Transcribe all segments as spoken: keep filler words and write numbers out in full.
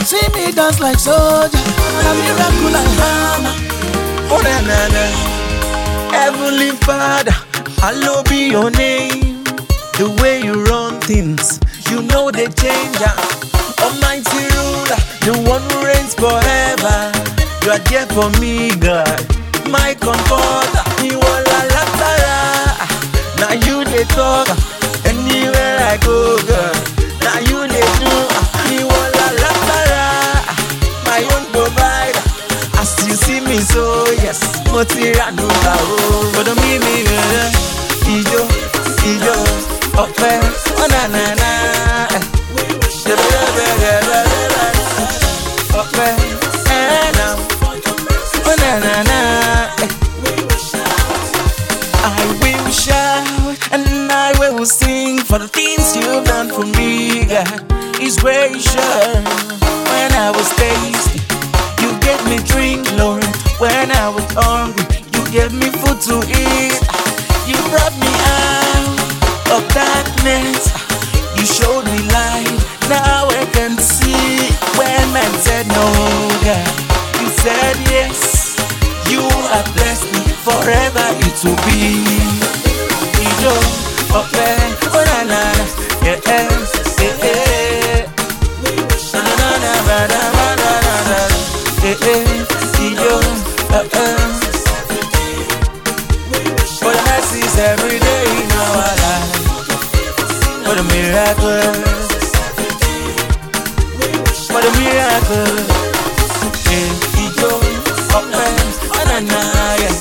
See me dance like soldier, a miracle like hammer. Oh na na na, Heavenly Father, hallowed be your name. The way you run things, you know they change. Almighty ruler, the one who reigns forever. You are there for me, God, my comforter. You are la la la. Now you they talk anywhere I go, God. Now you they do. You are la la la. My own provider. As you see me, so yes, Motira no oh. But me me ijo ijo ope oh na na na ope eh now oh na na na. I will shout and I will sing for the things you've done for me, God. It's gracious. When I was thirsty, you gave me drink, Lord. When I was hungry, you gave me food to eat. You brought me out of darkness. You showed me light. Now I can see. When man said no, God, you said yes. You have blessed me forever. It will be. Ijo, ope, oh na na, yeah, yeah, yeah. Na na na na na na na na, yeah, yeah. Ijo, uh uh. For the mercies every day in our life. For the miracles. For the miracles. Yeah, Ijo, ope, oh na na, yeah.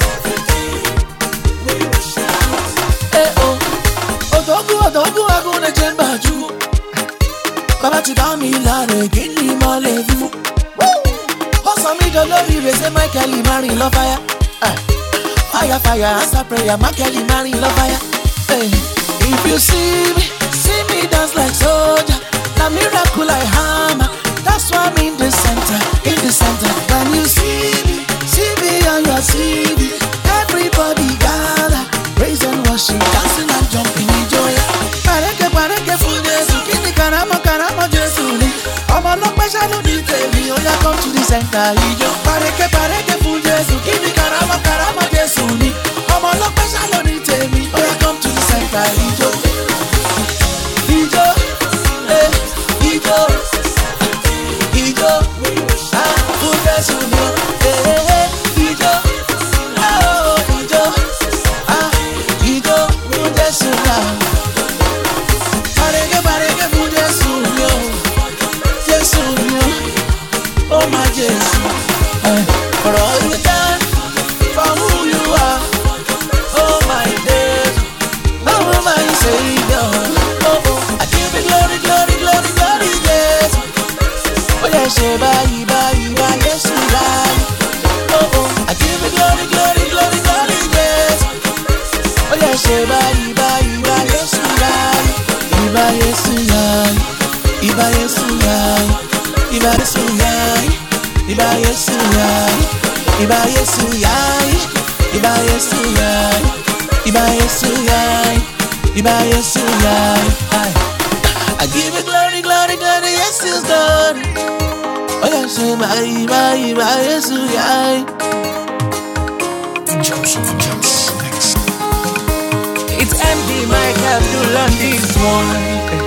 Odogu, odogu, agune jemba ju. Baba ti bá mi láre, kí ni mo lè fi mú? Ó sọ mí dolórí rẹ̀ ṣe Michael Marin lọ fire. Fire, fire, answer prayer, Michael Marin lọ fire. If you see me, see me dance like soldier, na miracle like hammer. That's why I'm in the center, in the center. When you see me, see me on your C D, everybody gather, praise and worship, dancing and jumping in joy. Pareke, pareke, fún Jésù, kí ni karamo, karamo Jésù ni. Ọmọ ọlọ́pẹ́ ṣáná ní tèmi, ó yá come to the center, ijó. Pareke, pareke, fún Jésù, kí ni karamo, karamo Jésù ni. Ọmọ ọlọ́pẹ́ ṣáná ní tèmi, ó yá come to the center, ijó. Ijó, eh, ijó, ijó, ah, fún Jésù ni, eh, eh, eh, ijó, ah, oh, ijó, ah, ijó, fún Jésù ni. Pareke, pareke, fún Jésù ni, oh, Jésù ni, oh my Jésù, eh, for all you done, for who you are, oh my days, oh my Savior, oh oh, I give you glory, glory, glory, glory, yes. Oh yeah, say bye, bye, bye, yes, bye. Oh oh, I give you glory, glory, glory, glory, yes. Oh yeah, say bye, bye, bye, yes, bye. Iba Yesu yai, Iba Yesu yai, Iba Yesu yai, Iba Yesu yai, Iba Yesu yai, Iba Yesu yai, Iba Yesu yai, Iba Yesu yai. I give you glory, glory, glory, yes is God. Oh yeah, say bye, Iba, Iba Yesu yai. Jumps of jumps next. It's M D Mike Abdul on this one.